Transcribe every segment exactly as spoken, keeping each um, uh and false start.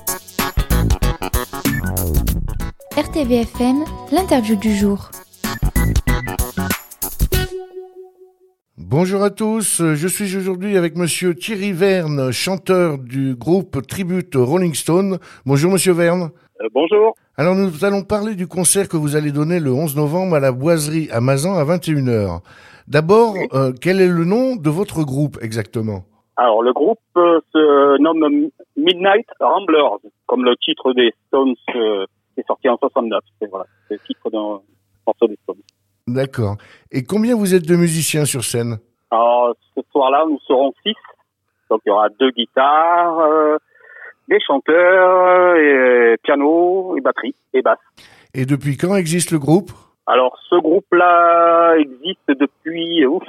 R T V F M, l'interview du jour. Bonjour à tous, je suis aujourd'hui avec monsieur Thierry Verne, chanteur du groupe Tribute Rolling Stone. Bonjour monsieur Verne. Euh, bonjour. Alors nous allons parler du concert que vous allez donner le onze novembre à la Boiserie à Mazan à vingt et une heures. D'abord, oui. euh, quel est le nom de votre groupe exactement ? Alors le groupe euh, se nomme Midnight Ramblers, comme le titre des Stones euh, qui est sorti en soixante-neuf. C'est, voilà, c'est le titre d'un morceau des Stones. D'accord. Et combien vous êtes de musiciens sur scène ? Alors ce soir-là, nous serons six. Donc il y aura deux guitares, euh, des chanteurs, et piano, et batterie, et basse. Et depuis quand existe le groupe ? Alors ce groupe-là existe depuis, ouf,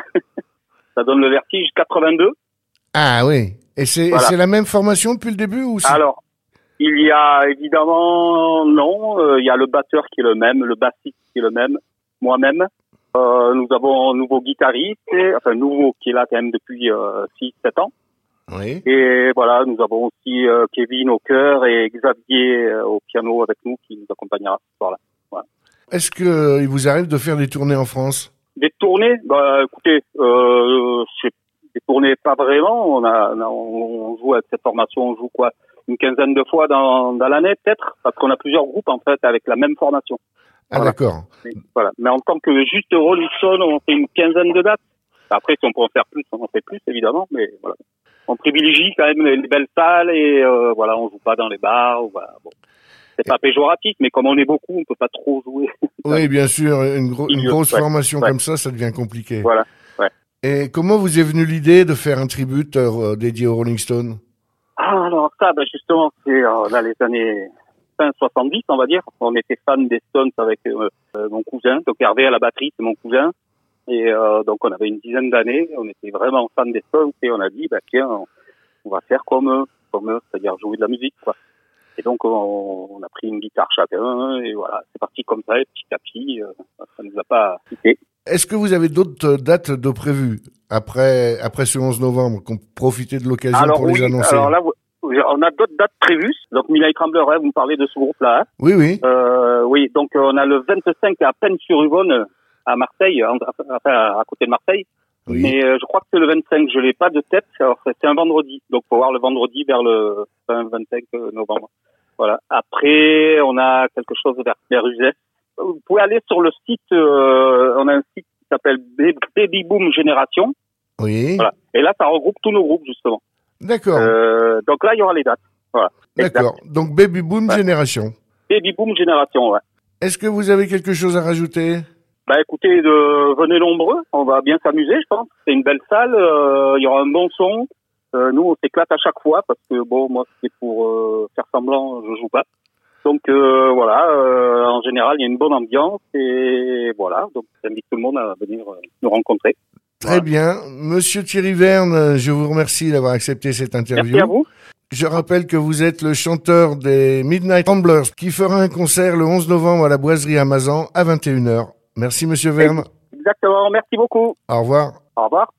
ça donne le vertige, quatre-vingt-deux. Ah oui. Et c'est, voilà. Et c'est la même formation depuis le début ou c'est... Alors, il y a évidemment, non, euh, il y a le batteur qui est le même, le bassiste qui est le même, moi-même. Euh, nous avons un nouveau guitariste, et, enfin nouveau qui est là quand même depuis euh, six sept ans. Oui. Et voilà, nous avons aussi euh, Kevin au chœur et Xavier euh, au piano avec nous qui nous accompagnera ce soir-là. Voilà. Est-ce qu'il euh, vous arrive de faire des tournées en France ? Des tournées ? Bah écoutez, euh, c'est des tournées pas vraiment. On a, on, on joue avec cette formation, on joue quoi ? Une quinzaine de fois dans, dans l'année peut-être, parce qu'on a plusieurs groupes en fait avec la même formation. Ah voilà. D'accord. Mais, voilà. Mais en tant que juste Rolling Stone, on fait une quinzaine de dates. Après, si on peut en faire plus, on en fait plus évidemment, mais voilà. On privilégie quand même les, les belles salles et euh, voilà, on joue pas dans les bars. Ou, voilà. Bon. C'est pas péjoratif, mais comme on est beaucoup, on peut pas trop jouer. Oui, bien sûr, une, gro- une grosse ouais. formation ouais. comme ça, ça devient compliqué. Voilà. Ouais. Et comment vous est venue l'idée de faire un tribute euh, dédié aux Rolling Stones ? Ah, alors ça, ben justement, c'est euh, là les années fin soixante-dix, on va dire. On était fan des Stones avec euh, euh, mon cousin, donc Hervé à la batterie, c'est mon cousin. Et euh, donc on avait une dizaine d'années, on était vraiment fan des Stones et on a dit, bah tiens, on, on va faire comme eux, comme eux, c'est-à-dire jouer de la musique, quoi. Et donc on, on a pris une guitare chacun et voilà, c'est parti comme ça, et petit à petit, euh, ça nous a pas quitté. Est-ce que vous avez d'autres dates de prévues après après ce onze novembre, qu'on profitez de l'occasion alors, pour oui, les annoncer ? Alors là, on a d'autres dates prévues. Donc Midnight Ramblers, vous me parlez de ce groupe-là. Hein. Oui, oui. Euh, oui, donc on a le vingt-cinq à Pennes-sur-Yvonne à Marseille, enfin à côté de Marseille. Oui. Mais euh, je crois que c'est le vingt-cinq, je l'ai pas de tête. Alors c'est un vendredi, donc faut voir le vendredi vers le vingt-cinq novembre. Voilà. Après, on a quelque chose vers, vers Uzès. Vous pouvez aller sur le site. Euh, on a un site qui s'appelle Baby Boom Génération. Oui. Voilà. Et là, ça regroupe tous nos groupes justement. D'accord. Euh, donc là, il y aura les dates. Voilà. D'accord. Exact. Donc Baby Boom ouais. Génération. Baby Boom Génération, ouais. Est-ce que vous avez quelque chose à rajouter ? Bah écoutez, de, venez nombreux, on va bien s'amuser, je pense. C'est une belle salle, euh, il y aura un bon son. Euh, nous, on s'éclate à chaque fois parce que bon, moi, c'est pour euh, faire semblant, je joue pas. Donc euh, voilà, euh, en général, il y a une bonne ambiance et voilà. Donc, j'invite tout le monde à venir euh, nous rencontrer. Très voilà. bien, Monsieur Thierry Verne, je vous remercie d'avoir accepté cette interview. Merci à vous. Je rappelle que vous êtes le chanteur des Midnight Ramblers qui fera un concert le onze novembre à la Boiserie à Mazan à vingt et une heures. Merci Monsieur Verne. Exactement, merci beaucoup. Au revoir. Au revoir.